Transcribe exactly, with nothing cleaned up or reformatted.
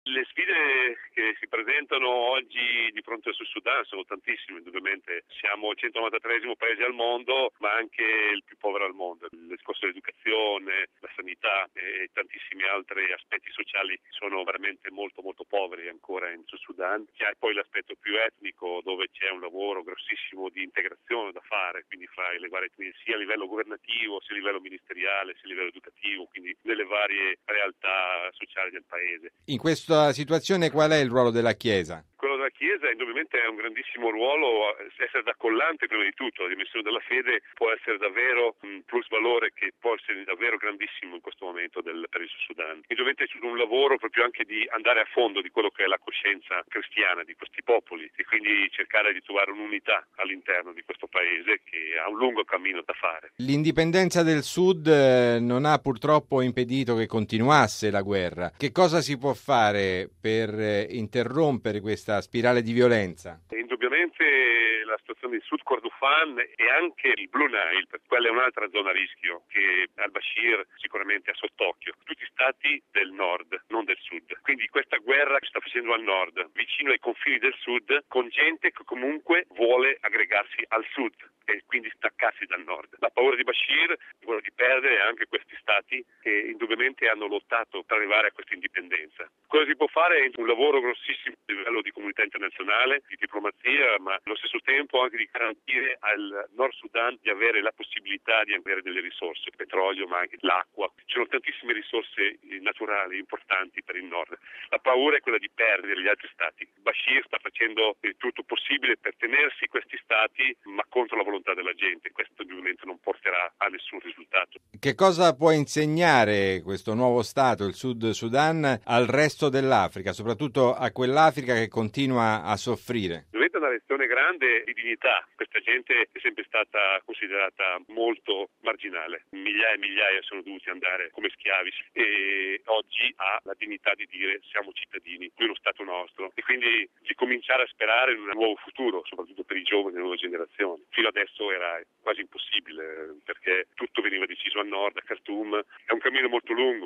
Le sfide che si presentano oggi di fronte al Sud Sudan sono tantissime, indubbiamente siamo il centonovantatreesimo paese al mondo, ma anche il più povero al mondo. Il discorso dell'educazione, la sanità e tantissimi altri aspetti sociali sono veramente molto molto poveri ancora in Sud Sudan. C'è poi l'aspetto più etnico, dove c'è un lavoro grossissimo di integrazione da fare, quindi fra le varie etnie, sia a livello governativo, sia a livello ministeriale, sia a livello educativo, quindi nelle varie realtà sociali del paese. In questa situazione qual è il ruolo della Chiesa? Quello della Chiesa indubbiamente è un grandissimo ruolo, essere da collante prima di tutto. La dimensione della fede può essere davvero un plus valore che può essere davvero grandissimo in questo momento del, per il Sud Sudan. Indubbiamente c'è un lavoro proprio anche di andare a fondo di quello che è la coscienza cristiana di questi popoli e quindi cercare di trovare un'unità all'interno di questo paese che ha un lungo cammino da fare. L'indipendenza del Sud non ha purtroppo impedito che continuasse la guerra. Che cosa si può fare per interrompere questa spirale di violenza? Indubbiamente la situazione di Sud Kordofan e anche il Blue Nile, quella è un'altra zona a rischio che al-Bashir sicuramente ha sott'occhio. Tutti stati del nord, non del sud. Quindi questa guerra si sta facendo al nord, vicino ai confini del sud, con gente che comunque vuole aggregarsi al sud e quindi staccarsi dal nord. La paura di Bashir è quella di perdere anche questi stati che indubbiamente hanno lottato per arrivare a questa indipendenza. Cosa si può fare? È un lavoro grossissimo a livello di comunità internazionale, di diplomazia, ma allo stesso tempo anche di garantire al Nord Sudan di avere la possibilità di avere delle risorse, petrolio ma anche l'acqua. Ci sono tantissime risorse naturali importanti per il nord. La paura è quella di perdere gli altri stati. Bashir sta facendo il tutto possibile per tenersi questi stati, ma contro la volontà della gente. Questo ovviamente non porterà a nessun risultato. Che cosa può insegnare questo nuovo Stato, il Sud Sudan, al resto dell'Africa, soprattutto a quell'Africa che continua a soffrire? Diventa una lezione grande di dignità. Questa gente è sempre stata considerata molto marginale. Migliaia e migliaia sono dovuti andare come schiavi e oggi ha la dignità di dire siamo cittadini di uno Stato nostro e quindi di cominciare a sperare in un nuovo futuro, soprattutto per i giovani e le nuove generazioni. Fino adesso era quasi impossibile perché tutto veniva deciso al nord, a Khartoum. È un cammino molto lungo.